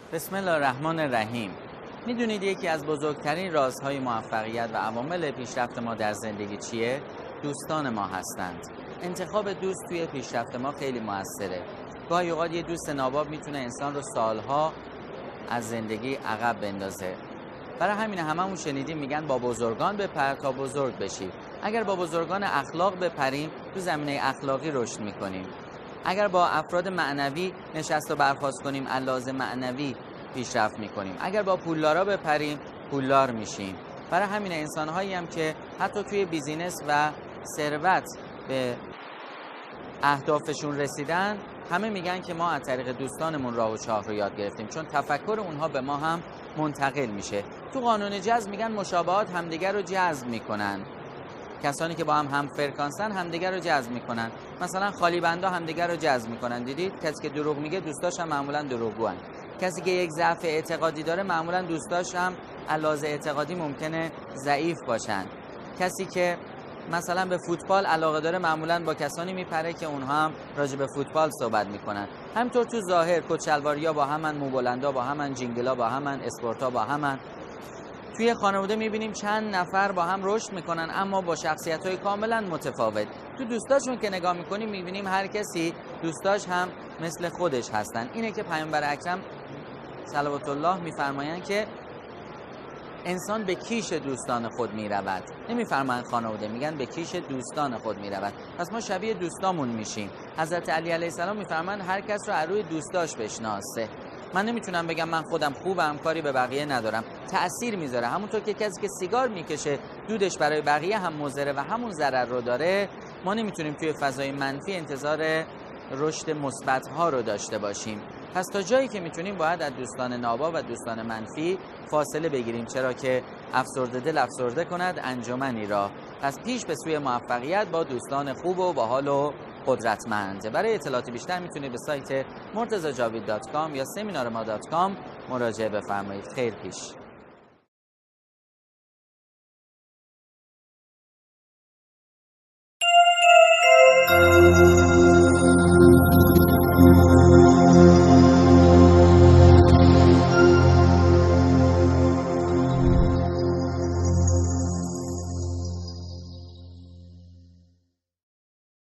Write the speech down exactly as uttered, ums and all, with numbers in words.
بسم الله الرحمن الرحیم. میدونید یکی از بزرگترین رازهای موفقیت و عوامل پیشرفت ما در زندگی چیه؟ دوستان ما هستند. انتخاب دوست توی پیشرفت ما خیلی موثره. گاهی اوقات یه دوست ناباب میتونه انسان رو سالها از زندگی عقب بندازه. برای همین هممون شنیدیم میگن با بزرگان بپر تا بزرگ بشی. اگر با بزرگان اخلاق بپریم تو زمینه اخلاقی رشد میکنیم. اگر با افراد معنوی نشست و برخاست کنیم علاوه معنوی پیشرفت میکنیم. اگر با پولدارا بپریم پولدار میشیم. برای همین انسان‌هایی هم که حتی توی بیزینس و ثروت به اهدافشون رسیدن همه میگن که ما از طریق دوستانمون راه و چاه رو یاد گرفتیم، چون تفکر اونها به ما هم منتقل میشه. تو قانون جذب میگن مشابهات همدیگر رو جذب میکنن. کسانی که با هم هم فرکانسن همدیگر رو جذب میکنن. مثلا خالی بندا همدیگر رو جذب میکنن. دیدید کسی که دروغ میگه دوستاش هم معمولا دروغگوان. کسی که یک ضعف اعتقادی داره معمولا دوستاش هم علاوه اعتقادی ممکنه ضعیف باشن. کسی که مثلا به فوتبال علاقه داره معمولا با کسانی میپره که اونها هم راجع به فوتبال صحبت میکنن. همینطور تو ظاهر کچلواریا با همن، موبلندا با همن، جینگلا با همن، اسپورتا با همن. توی خانواده میبینیم چند نفر با هم رشد میکنن اما با شخصیت‌های کاملا متفاوت. تو دوستاشون که نگاه میکنیم میبینیم هر کسی دوستاش هم مثل خودش هستن. اینه که پیامبر اکرم صلوات الله میفرمایند که انسان به کیش دوستان خود میرود. نمیفرمایند خانواده، میگن به کیش دوستان خود میرود. پس ما شبیه دوستامون میشیم. حضرت علی علیه السلام میفرمایند هر کس رو از روی دوستاش بشناسه. من نمیتونم بگم من خودم خوبم کاری به بقیه ندارم. تأثیر میذاره. همونطور که کسی که سیگار میکشه دودش برای بقیه هم مضره و همون ضرر رو داره، ما نمیتونیم توی فضای منفی انتظار رشد مثبت ها رو داشته باشیم. پس تا جایی که میتونیم باید از دوستان نابا و دوستان منفی فاصله بگیریم، چرا که افسرده دل افسرده کند انجمنی را. پس پیش به سوی موفقیت با دوستان خوب و باحال و قدرتمند. برای اطلاعات بیشتر میتونید به سایت مرتضی جاوید دات کام یا سمینار ما دات کام مراجعه بفرمایید. خیر پیش.